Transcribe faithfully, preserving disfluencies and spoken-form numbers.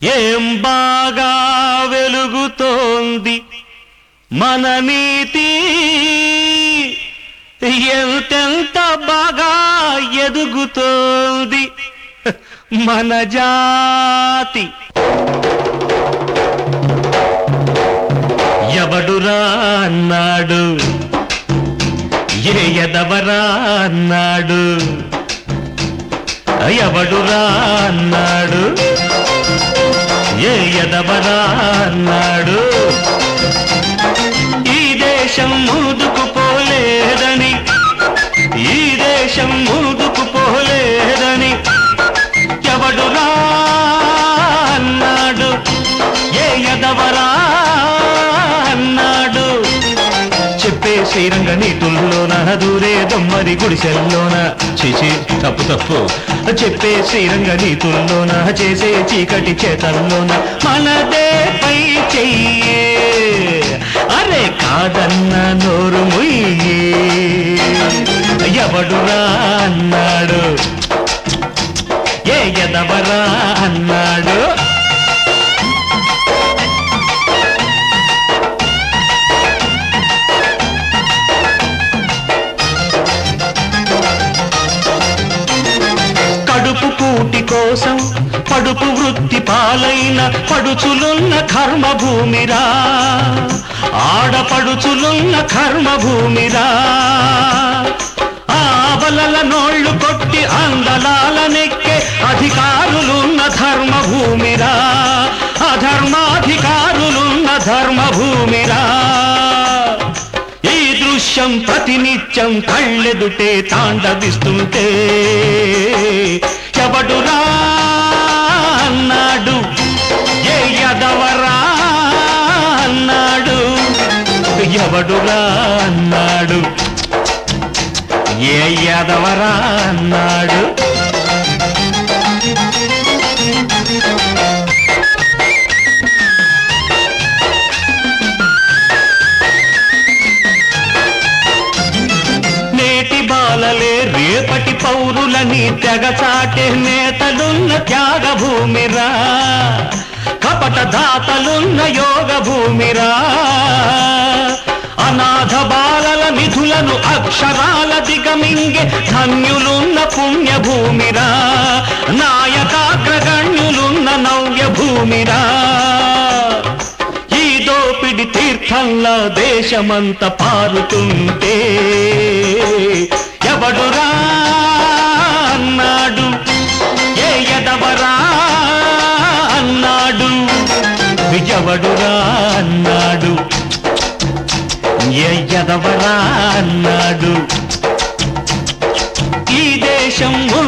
ఏం బాగా వెలుగుతోంది మన నీతి, ఎంతెంత బాగా ఎదుగుతోంది మన జాతి. ఎవడురా అన్నాడు, ఏ ఎదవరా అన్నాడు, ఎవడురా అన్నాడు, ఏ ఎదవరా అన్నాడు. ఈ దేశం ముందుకు పోలేదని, ఈ దేశం ముందుకు పోలేదని ఎవడురా అన్నాడు, ఏ ఎదవరా అన్నాడు. చెప్పే శ్రీరంగ నీతుల్లోన దూరే దొమ్మరి గుడిసెల్లోన, చిచి తప్పు తప్పు. చెప్పే శ్రీరంగ నీతుల్లోన చేసే చీకటి చేతల్లోన మనదే పై చెయ్యే, అరే కాదన్న నోరు ముయ్యే. ఎవడురా అన్నాడు, ఏ ఎదవరా అన్నాడు. కడుపు కూటి కోసం పడుపు వృత్తి పాలైన పడుచులున్న కర్మభూమిరా, ఆడపడుచులున్న కర్మభూమిరా. ఆవలల నోళ్లు కొట్టి అందలాల నెక్కే అధికారులున్న ధర్మభూమిరా, అధర్మాధికారులున్న ధర్మభూమిరా. ఈ దృశ్యం ప్రతినిత్యం కళ్ళెదుటే తాండవిస్తుంటే ఎవడురా అన్నాడు, ఏ ఎదవరా అన్నాడు, ఎవడురా అన్నాడు, ఏ ఎదవరా అన్నాడు. నేటి బాలలే రేపటి పౌరులని తెగచాటే నేతలున్న త్యాగ భూమిరా, కపట దాతలున్న యోగ భూమిరా. అనాథ బాలల నిధులను అక్షరాల దిగమింగే ధన్యులున్న పుణ్యభూమిరా, నాయకాగ్రగణ్యులున్న నవ్య భూమిరా. ఈ దోపిడి తీర్థంలా దేశమంత పారుతుంటే ఎవడురా అన్నాడు, ఏ ఎదవరా అన్నాడు, ఎవడురా అన్నాడు, ఏ ఎదవరా అన్నాడు. ఈ దేశం